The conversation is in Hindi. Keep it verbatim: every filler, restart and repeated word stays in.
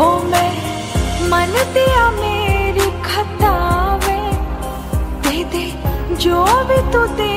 ओ मैं मन दिया मेरी खतावे, दे दे जो भी तू दे